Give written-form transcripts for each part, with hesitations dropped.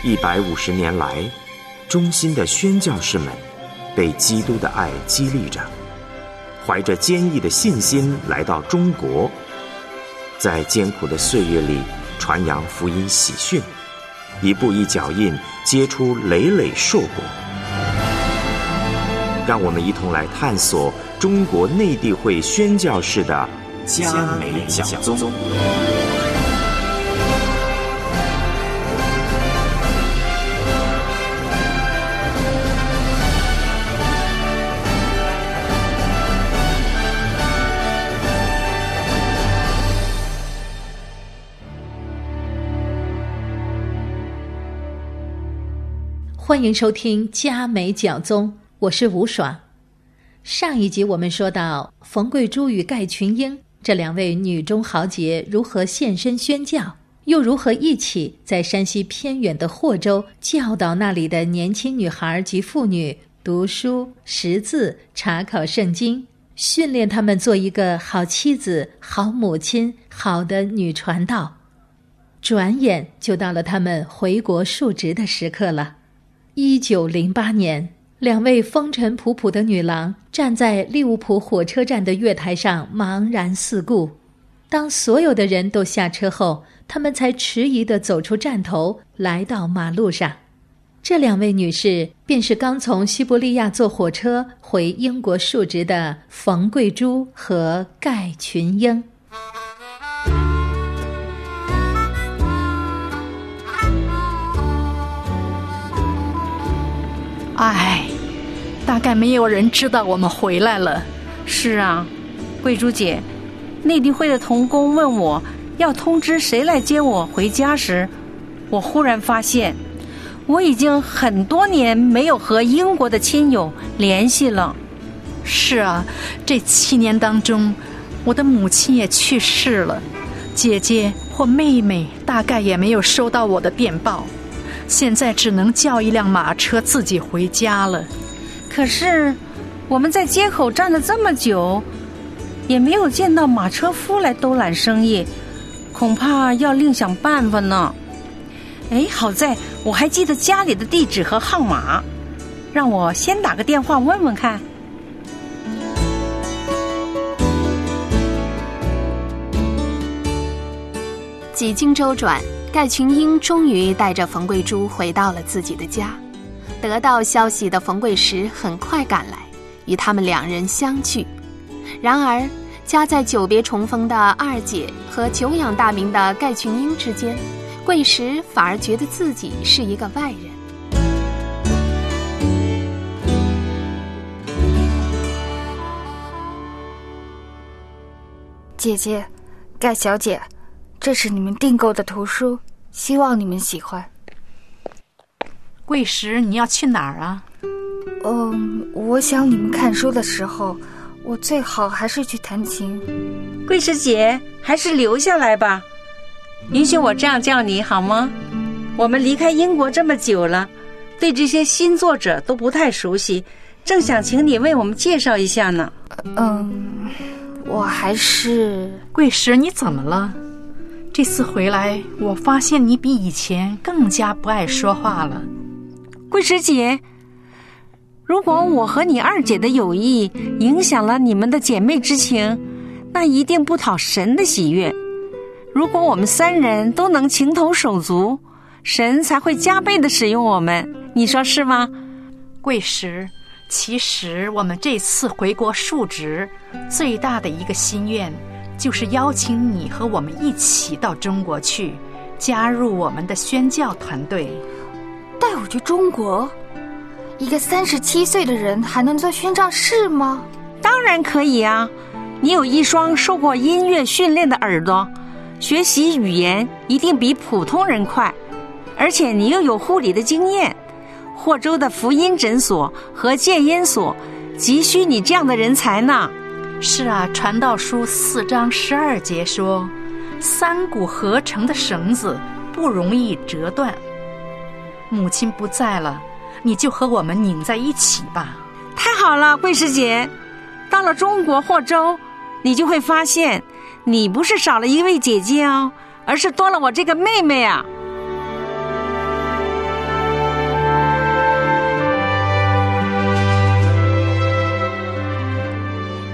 150年来，忠心的宣教士们被基督的爱激励着，怀着坚毅的信心来到中国，在艰苦的岁月里传扬福音喜讯，一步一脚印结出累累硕果。让我们一同来探索中国内地会宣教士的嘉美讲宗。 欢迎收听嘉美讲宗，我是吴爽。上一集我们说到冯桂珠与盖群英这两位女中豪杰如何现身宣教，又如何一起在山西偏远的霍州教导那里的年轻女孩及妇女读书、识字、查考圣经，训练她们做一个好妻子、好母亲、好的女传道。转眼就到了她们回国述职的时刻了。1908年，两位风尘仆仆的女郎站在利物浦火车站的月台上茫然四顾。当所有的人都下车后，她们才迟疑地走出站头，来到马路上。这两位女士便是刚从西伯利亚坐火车回英国述职的冯桂珠和盖群英。 唉，大概没有人知道我们回来了。 是啊，桂珠姐，内地会的同工问我要通知谁来接我回家时，我忽然发现我已经很多年没有和英国的亲友联系了。 是啊，这7年当中，我的母亲也去世了，姐姐或妹妹大概也没有收到我的电报，现在只能叫一辆马车自己回家了。 可是我们在街口站了这么久，也没有见到马车夫来兜揽生意，恐怕要另想办法呢。哎，好在我还记得家里的地址和号码，让我先打个电话问问看。 几经周转，盖群英终于带着冯桂珠回到了自己的家。得到消息的冯桂石很快赶来，与他们两人相聚。然而夹在久别重逢的二姐和久仰大名的盖群英之间，桂石反而觉得自己是一个外人。 姐姐，盖小姐，这是你们订购的图书，希望你们喜欢。 桂石，你要去哪儿啊？ 我想你们看书的时候，我最好还是去弹琴。 桂石姐，还是留下来吧，允许我这样叫你好吗？我们离开英国这么久了，对这些新作者都不太熟悉，正想请你为我们介绍一下呢。 我还是…… 桂石，你怎么了？这次回来，我发现你比以前更加不爱说话了。 桂石姐，如果我和你二姐的友谊影响了你们的姐妹之情，那一定不讨神的喜悦。如果我们3人都能情同手足，神才会加倍的使用我们，你说是吗？ 桂石，其实我们这次回国述职最大的一个心愿，就是邀请你和我们一起到中国去，加入我们的宣教团队。 带我去中国？一个37岁的人还能做宣教士吗？ 当然可以啊，你有一双受过音乐训练的耳朵，学习语言一定比普通人快，而且你又有护理的经验，霍州的福音诊所和戒烟所急需你这样的人才呢。 是啊，传道书4章12节说，3股合成的绳子不容易折断。母亲不在了，你就和我们拧在一起吧。 太好了，桂师姐，到了中国霍州，你就会发现你不是少了一位姐姐哦，而是多了我这个妹妹啊。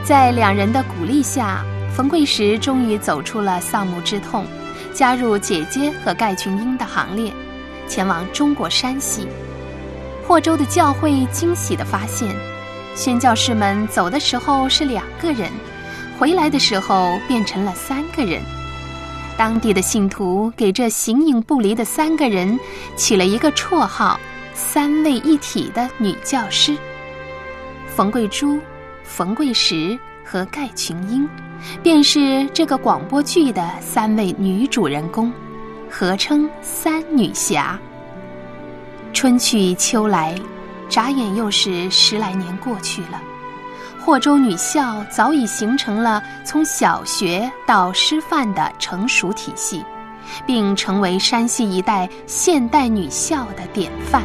在两人的鼓励下，冯贵石终于走出了丧母之痛，加入姐姐和盖群英的行列，前往中国山西。霍州的教会惊喜地发现，宣教士们走的时候是2个人，回来的时候变成了3个人。当地的信徒给这形影不离的3个人起了一个绰号，3位一体的女教师。冯贵珠、冯贵石和盖群英便是这个广播剧的3位女主人公，合称3女侠。春去秋来，眨眼又是10来年过去了。霍州女校早已形成了从小学到师范的成熟体系，并成为山西一带现代女校的典范。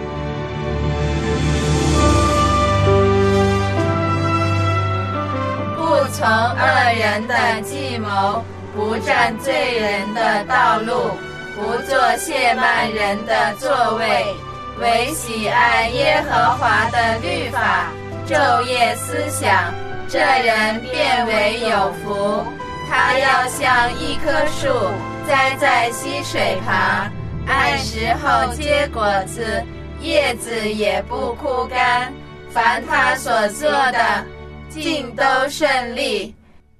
不从恶人的计谋，不占罪人的道路，不做亵慢人的座位，唯喜爱耶和华的律法，昼夜思想，这人便为有福。他要像一棵树栽在溪水旁，按时候结果子，叶子也不枯干，凡他所做的尽都顺利。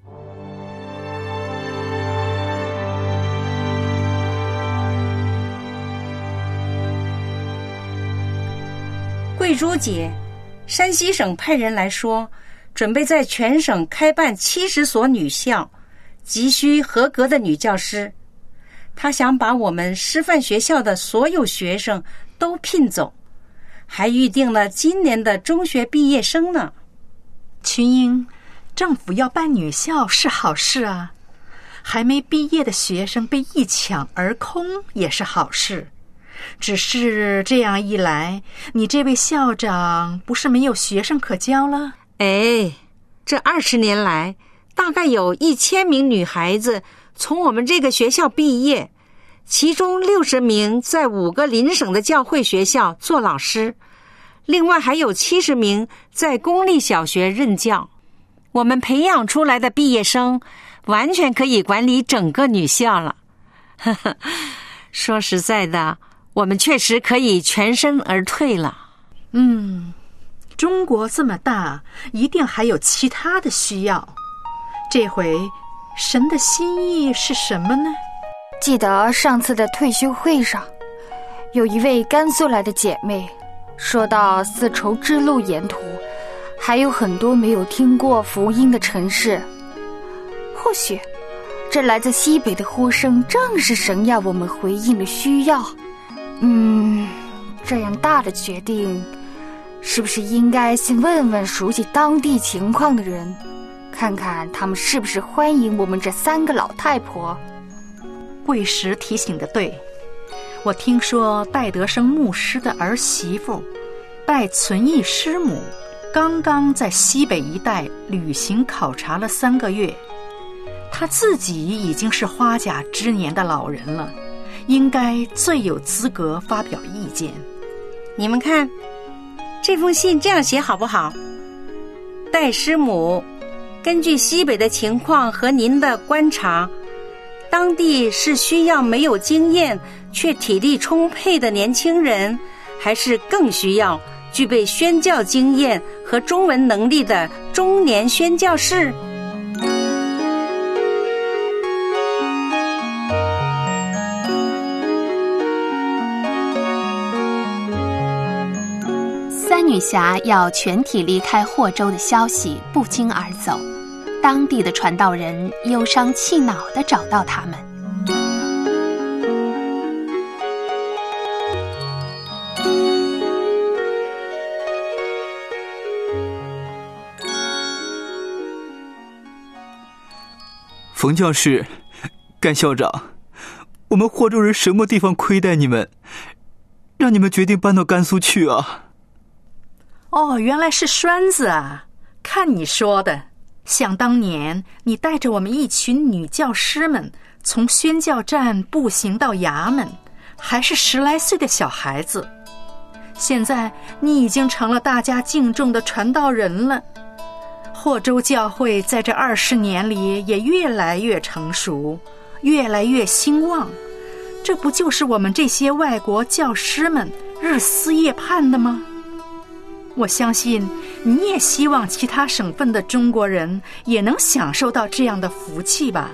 贵珠姐，山西省派人来说，准备在全省开办70所女校，急需合格的女教师。他想把我们师范学校的所有学生都聘走，还预定了今年的中学毕业生呢。 群英，政府要办女校是好事啊，还没毕业的学生被一抢而空也是好事。只是这样一来，你这位校长不是没有学生可教了？ 哎，这20年来，大概有1000名女孩子从我们这个学校毕业，其中60名在5个邻省的教会学校做老师，另外还有70名在公立小学任教。我们培养出来的毕业生完全可以管理整个女校了。说实在的，我们确实可以全身而退了。 中国这么大，一定还有其他的需要。这回神的心意是什么呢？ 记得上次的退休会上，有一位甘肃来的姐妹说到丝绸之路沿途还有很多没有听过福音的城市，或许这来自西北的呼声正是神要我们回应的需要。这样大的决定，是不是应该先问问熟悉当地情况的人，看看他们是不是欢迎我们这3个老太婆？ 贵石提醒的对，我听说戴德生牧师的儿媳妇戴存义师母刚刚在西北一带旅行考察了3个月，她自己已经是花甲之年的老人了，应该最有资格发表意见。 你们看，这封信这样写好不好？戴师母，根据西北的情况和您的观察，当地是需要没有经验却体力充沛的年轻人，还是更需要具备宣教经验和中文能力的中年宣教士？ 3女侠要全体离开霍州的消息不胫而走，当地的传道人忧伤气恼地找到他们。 冯教士，甘校长，我们霍州人什么地方亏待你们，让你们决定搬到甘肃去啊？ 哦，原来是栓子啊，看你说的，想当年你带着我们一群女教师们从宣教站步行到衙门，还是10来岁的小孩子，现在你已经成了大家敬重的传道人了。 霍州教会在这20年里也越来越成熟，越来越兴旺，这不就是我们这些外国教师们日思夜盼的吗？我相信你也希望其他省份的中国人也能享受到这样的福气吧。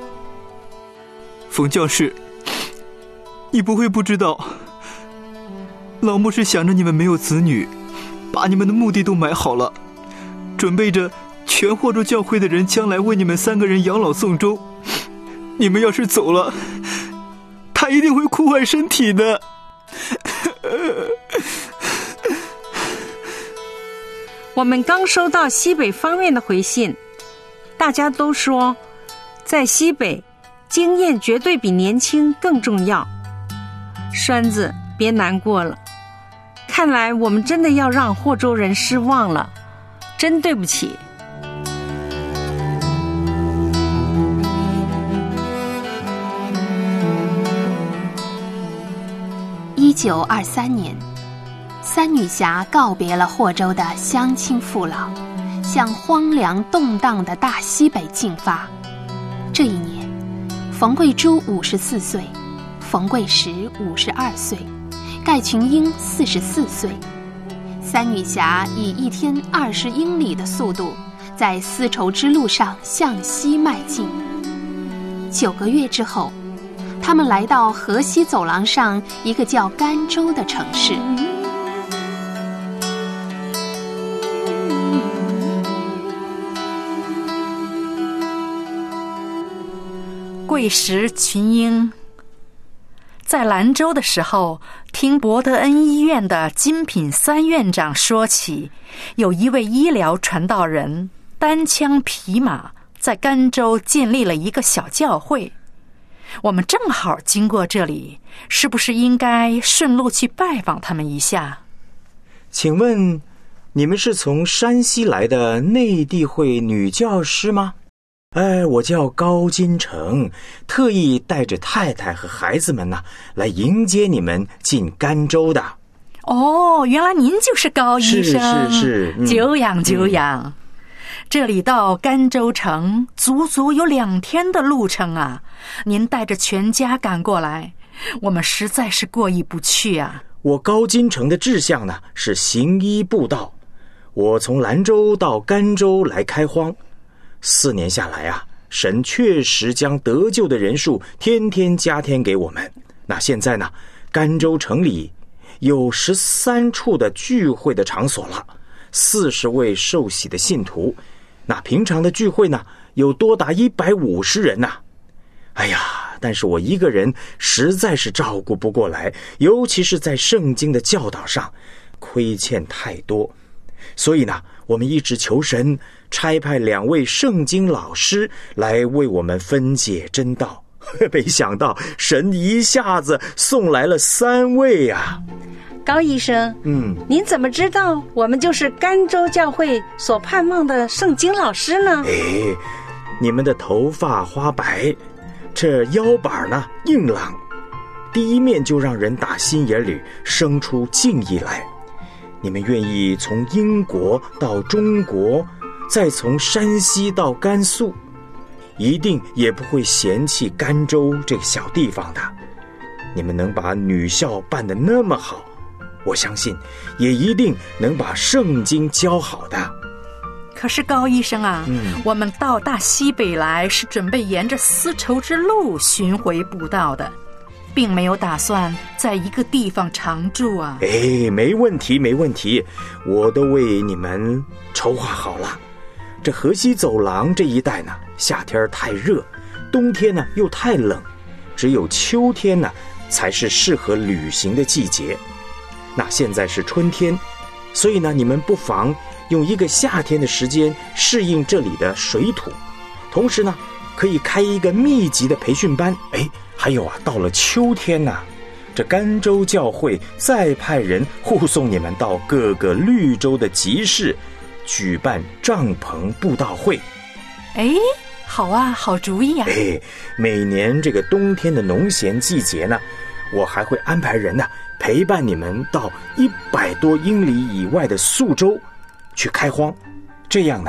冯教士，你不会不知道，老牧师想着你们没有子女，把你们的墓地都买好了，准备着全霍州教会的人将来为你们3个人养老送终。你们要是走了，他一定会哭坏身体的。 我们刚收到西北方面的回信，大家都说在西北经验绝对比年轻更重要。栓子，别难过了，看来我们真的要让霍州人失望了，真对不起。 1923年，三女侠告别了霍州的乡亲父老，向荒凉动荡的大西北进发。这一年，冯贵珠54岁，冯贵石52岁，盖群英44岁。三女侠以1天20英里的速度，在丝绸之路上向西迈进。9个月之后，他们来到河西走廊上一个叫甘州的城市。 贵石群英在兰州的时候，听博德恩医院的金品3院长说起，有一位医疗传道人单枪匹马在甘州建立了一个小教会。我们正好经过这里，是不是应该顺路去拜访他们一下？ 请问你们是从山西来的内地会女教师吗？我叫高金城，特意带着太太和孩子们呢，来迎接你们进甘州的。 哦，原来您就是高医生。 是， 久仰久仰。这里到甘州城足足有2天的路程啊！您带着全家赶过来，我们实在是过意不去啊。 我高金城的志向呢，是行医布道。我从兰州到甘州来开荒，4年下来啊，神确实将得救的人数天天加添给我们。那现在呢，甘州城里有13处的聚会的场所了，40位受洗的信徒。那平常的聚会呢，有多达150人呐。但是我一个人实在是照顾不过来，尤其是在圣经的教导上，亏欠太多。所以呢，我们一直求神差派2位圣经老师来为我们分解真道。没想到神一下子送来了3位啊。 高医生，您怎么知道我们就是甘州教会所盼望的圣经老师呢？ 你们的头发花白，这腰板呢硬朗，第一面就让人打心眼里生出敬意来。你们愿意从英国到中国，再从山西到甘肃，一定也不会嫌弃甘州这个小地方的。你们能把女校办得那么好，我相信也一定能把圣经教好的。 可是高医生啊，我们到大西北来是准备沿着丝绸之路巡回布道的，并没有打算在一个地方常住啊。 没问题，我都为你们筹划好了。这河西走廊这一带呢，夏天太热，冬天呢又太冷，只有秋天呢才是适合旅行的季节。那现在是春天，所以呢，你们不妨用一个夏天的时间适应这里的水土，同时呢，可以开一个密集的培训班。还有啊，到了秋天呢，这甘州教会再派人护送你们到各个绿洲的集市，举办帐篷布道会。 好啊，好主意啊。 每年这个冬天的农闲季节呢，我还会安排人呢陪伴你们到100多英里以外的宿州去开荒，这样呢，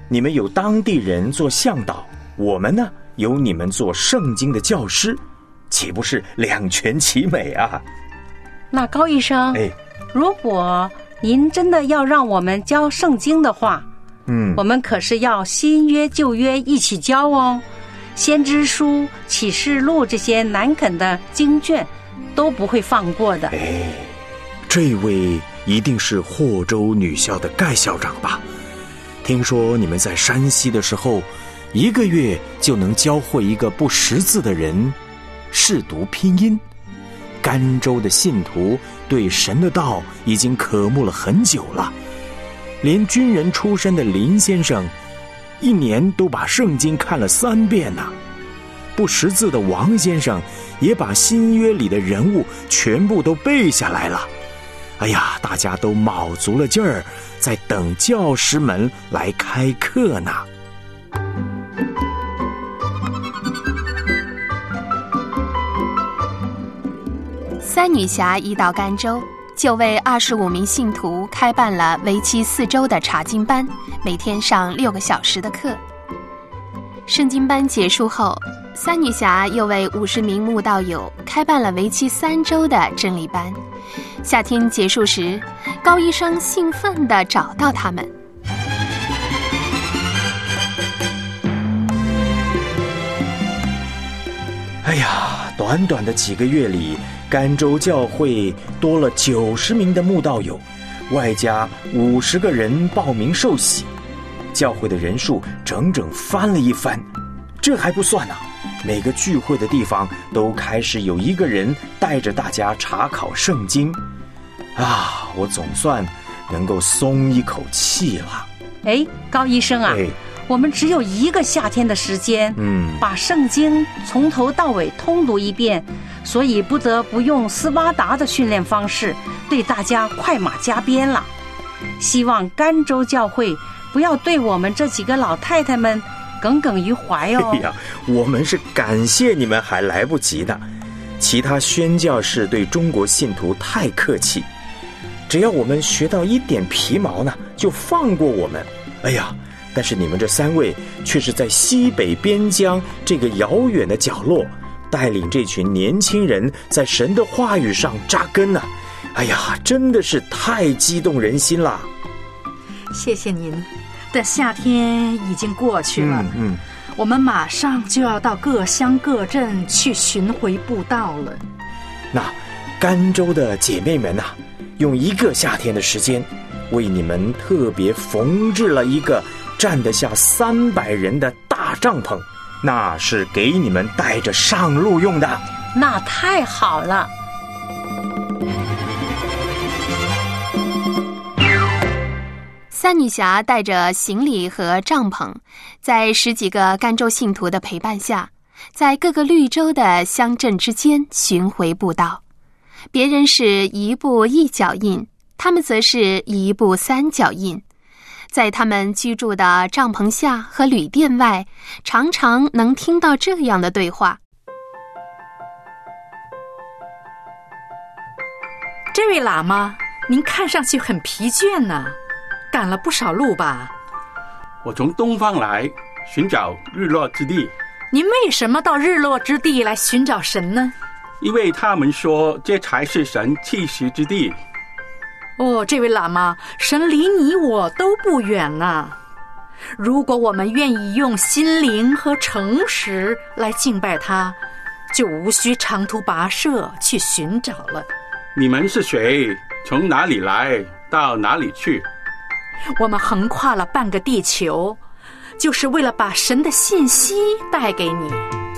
你们有当地人做向导，我们呢有你们做圣经的教师，岂不是两全其美啊？ 那高医生，如果您真的要让我们教圣经的话，我们可是要新约旧约一起教哦。先知书、启示录这些难啃的经卷都不会放过的。 这位一定是霍州女校的盖校长吧？听说你们在山西的时候，1个月就能教会一个不识字的人识读拼音。甘州的信徒对神的道已经渴慕了很久了，连军人出身的林先生1年都把圣经看了3遍呢。不识字的王先生也把新约里的人物全部都背下来了。哎呀，大家都卯足了劲儿，在等教师们来开课呢。 三女侠一到甘州，就为25名信徒开办了为期4周的查经班，每天上6个小时的课。圣经班结束后，三女侠又为50名慕道友开办了为期3周的真理班。夏天结束时，高医生兴奋地找到他们。 哎呀，短短的几个月里，甘州教会多了90名的慕道友，外加50个人报名受洗，教会的人数整整翻了一番。这还不算呢，每个聚会的地方都开始有一个人带着大家查考圣经。啊，我总算能够松一口气了。 高医生啊，我们只有1个夏天的时间，把圣经从头到尾通读一遍，所以不得不用斯巴达的训练方式对大家快马加鞭了。希望甘州教会不要对我们这几个老太太们耿耿于怀哦。 我们是感谢你们还来不及的。其他宣教士对中国信徒太客气，只要我们学到一点皮毛呢，就放过我们。但是你们这3位却是在西北边疆这个遥远的角落，带领这群年轻人在神的话语上扎根呢。真的是太激动人心了。 谢谢您。的夏天已经过去了，我们马上就要到各乡各镇去巡回布道了。 那甘州的姐妹们啊，用1个夏天的时间，为你们特别缝制了一个站得下300人的大帐篷，那是给你们带着上路用的。 那太好了。 三女侠带着行李和帐篷，在10几个甘州信徒的陪伴下，在各个绿洲的乡镇之间巡回布道。别人是1步1脚印，他们则是1步3脚印。在他们居住的帐篷下和旅店外，常常能听到这样的对话： 这位喇嘛，您看上去很疲倦呢，赶了不少路吧？ 我从东方来，寻找日落之地。 您为什么到日落之地来寻找神呢？ 因为他们说这才是神栖息之地。 这位喇嘛，神离你我都不远啊。如果我们愿意用心灵和诚实来敬拜他，就无需长途跋涉去寻找了。 你们是谁？从哪里来？到哪里去？ 我们横跨了半个地球，就是为了把神的信息带给你。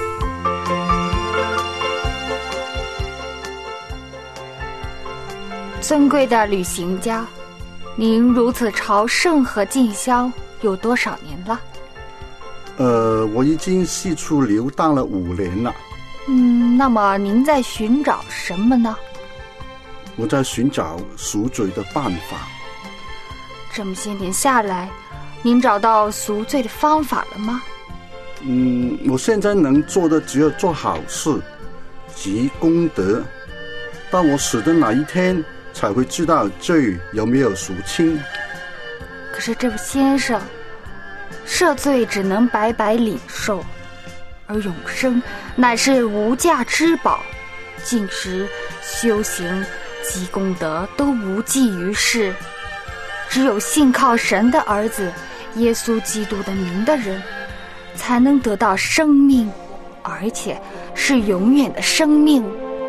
尊贵的旅行家，您如此朝圣和进香有多少年了？ 我已经四处流荡了5年了。 那么您在寻找什么呢？ 我在寻找赎罪的办法。 这么些年下来，您找到赎罪的方法了吗？ 我现在能做的只有做好事，积功德。当我死的那一天，才会知道罪有没有赎清。 可是这位先生， 赦罪只能白白领受，而永生乃是无价之宝，进食、修行积功德都无济于事。只有信靠神的儿子耶稣基督的名的人，才能得到生命，而且是永远的生命。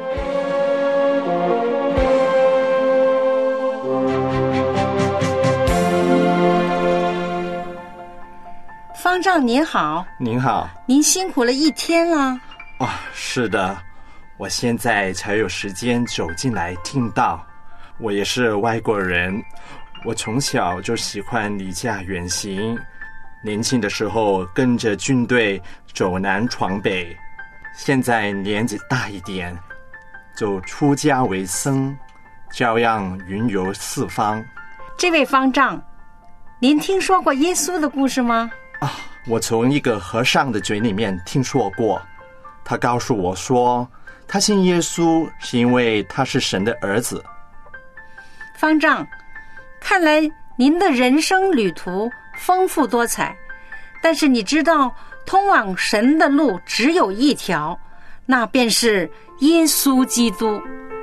方丈您好。 您好。 您辛苦了一天了。 是的，我现在才有时间走进来听道。我也是外国人，我从小就喜欢离家远行，年轻的时候跟着军队走南闯北，现在年纪大一点，就出家为僧，照样云游四方。 这位方丈，您听说过耶稣的故事吗？ 我从一个和尚的嘴里面听说过，他告诉我说，他信耶稣是因为他是神的儿子。 方丈，看来您的人生旅途丰富多彩，但是你知道通往神的路只有一条，那便是耶稣基督。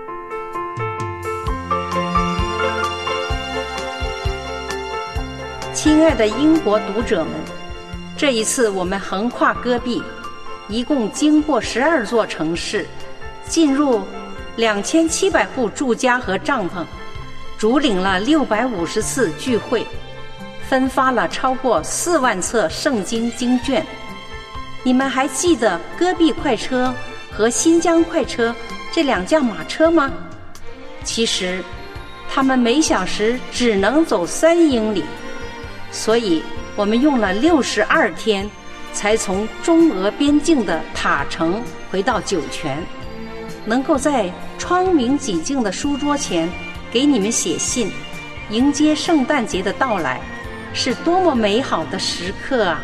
亲爱的英国读者们，这一次我们横跨戈壁，一共经过12座城市，进入2700户住家和帐篷，主领了650次聚会，分发了超过4万册圣经经卷。你们还记得戈壁快车和新疆快车这2辆马车吗？其实他们每小时只能走3英里，所以我们用了62天才从中俄边境的塔城回到酒泉，能够在窗明几净的书桌前给你们写信，迎接圣诞节的到来，是多么美好的时刻啊！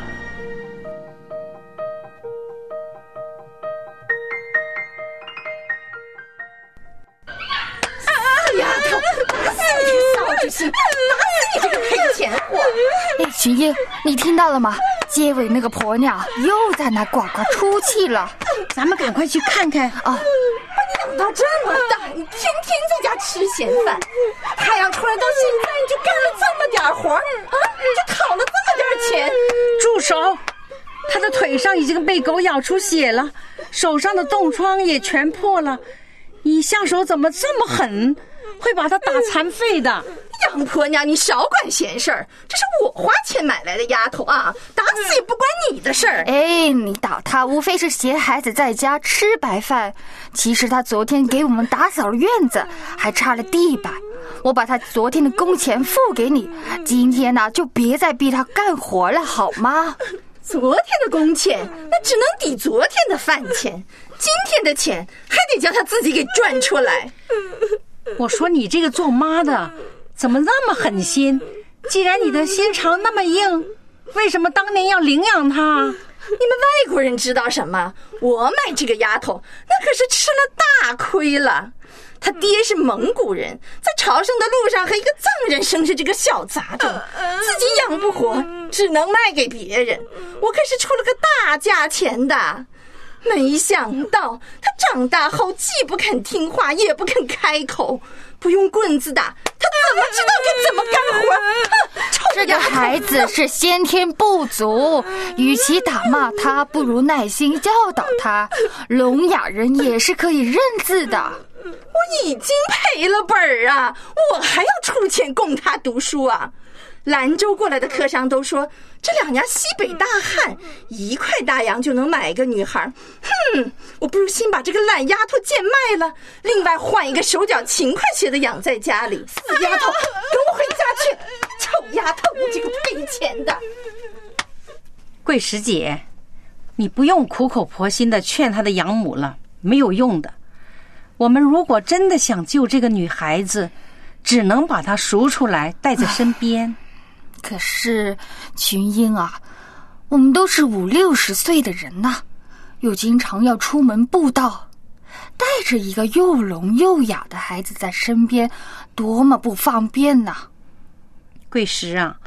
丫头，打死你这个扫帚星，打死你这个赔钱货！ 群英，你听到了吗？街尾那个婆娘又在那呱呱出气了， 咱们赶快去看看啊！你长到这么大，你天天在家吃闲饭，太阳出来到现在你就干了这么点活啊，就讨了这么点钱。 住手！他的腿上已经被狗咬出血了，手上的冻疮也全破了，你下手怎么这么狠？会把他打残废的。 杨婆娘，你少管闲事儿，这是我花钱买来的丫头啊，打死也不关你的事儿。 你打她无非是嫌孩子在家吃白饭，其实她昨天给我们打扫了院子，还擦了地板。我把她昨天的工钱付给你，今天呢就别再逼她干活了，好吗？ 昨天的工钱那只能抵昨天的饭钱，今天的钱还得叫她自己给赚出来。 我说你这个做妈的怎么那么狠心？既然你的心肠那么硬，为什么当年要领养她？ 你们外国人知道什么？我买这个丫头那可是吃了大亏了。他爹是蒙古人，在朝圣的路上和一个藏人生下这个小杂种，自己养不活，只能卖给别人。我可是出了个大价钱的。没想到他长大后既不肯听话，也不肯开口，不用棍子打，他怎么知道该怎么干活？ 这个孩子是先天不足，与其打骂他，不如耐心教导他。聋哑人也是可以认字的。 我已经赔了本儿啊，我还要出钱供他读书啊。兰州过来的客商都说，这2家西北大汉1块大洋就能买一个女孩。我不如先把这个懒丫头贱卖了，另外换一个手脚勤快些的养在家里。死丫头，跟我回家去！臭丫头，你这个赔钱的！ 桂石姐，你不用苦口婆心的劝她的养母了，没有用的。我们如果真的想救这个女孩子，只能把她赎出来带在身边。 可是群英啊，我们都是50、60岁的人呐，又经常要出门布道，带着一个又聋又哑的孩子在身边，多么不方便呐！ 桂石啊，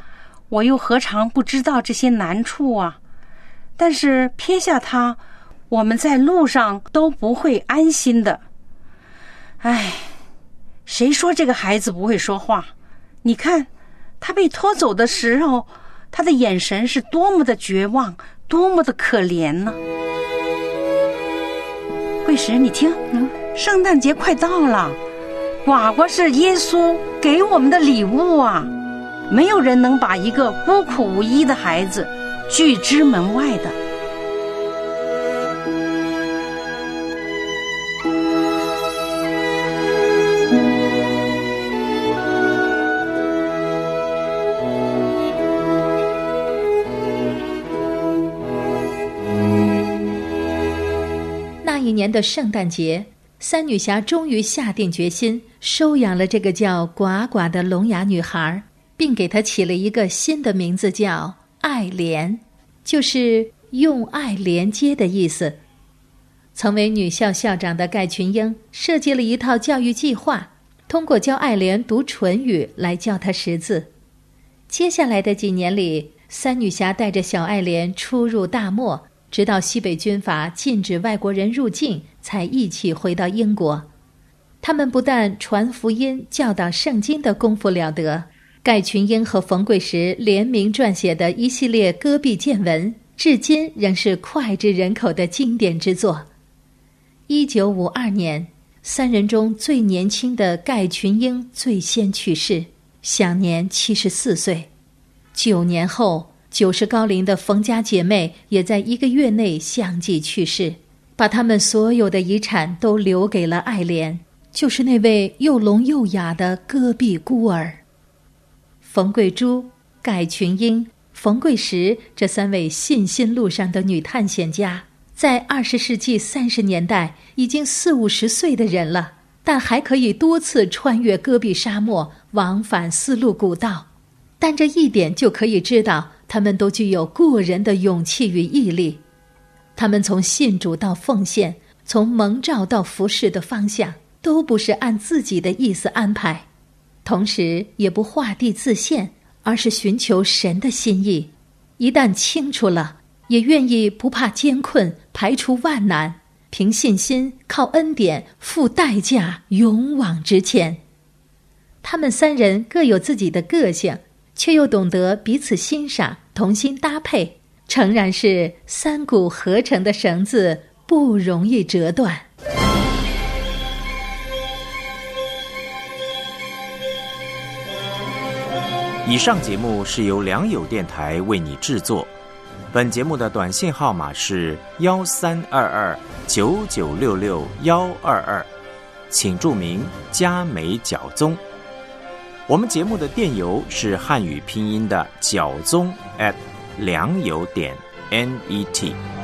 我又何尝不知道这些难处啊？但是撇下他，我们在路上都不会安心的。唉，谁说这个孩子不会说话？你看，他被拖走的时候，他的眼神是多么的绝望，多么的可怜呢？慧石，你听，圣诞节快到了，呱呱是耶稣给我们的礼物啊！没有人能把一个孤苦无依的孩子拒之门外的。 那一年的圣诞节，三女侠终于下定决心收养了这个叫呱呱的聋哑女孩，并给她起了一个新的名字，叫爱莲，就是用爱连接的意思。曾为女校校长的盖群英设计了一套教育计划，通过教爱莲读唇语来教她识字。接下来的几年里，三女侠带着小爱莲出入大漠，直到西北军阀禁止外国人入境，才一起回到英国。他们不但传福音、教导圣经的功夫了得，盖群英和冯贵石联名撰写的一系列戈壁见闻，至今仍是脍炙人口的经典之作。1952年，三人中最年轻的盖群英最先去世，享年74岁。9年后，90高龄的冯家姐妹也在1个月内相继去世，把他们所有的遗产都留给了爱莲，就是那位又聋又哑的戈壁孤儿。冯桂珠、盖群英、冯贵石这3位信心路上的女探险家，在20世纪30年代已经40-50岁的人了，但还可以多次穿越戈壁沙漠，往返丝路古道。但这一点就可以知道，他们都具有过人的勇气与毅力。他们从信主到奉献，从蒙召到服侍的方向，都不是按自己的意思安排，同时也不画地自限，而是寻求神的心意。一旦清楚了，也愿意不怕艰困，排除万难，凭信心，靠恩典，付代价，勇往直前。他们3人各有自己的个性，却又懂得彼此欣赏，同心搭配，诚然是3股合成的绳子，不容易折断。 以上节目是由良友电台为你制作，本节目的短信号码是132299662122，请注明嘉美角宗。我们节目的电邮是汉语拼音的角宗@良友.net。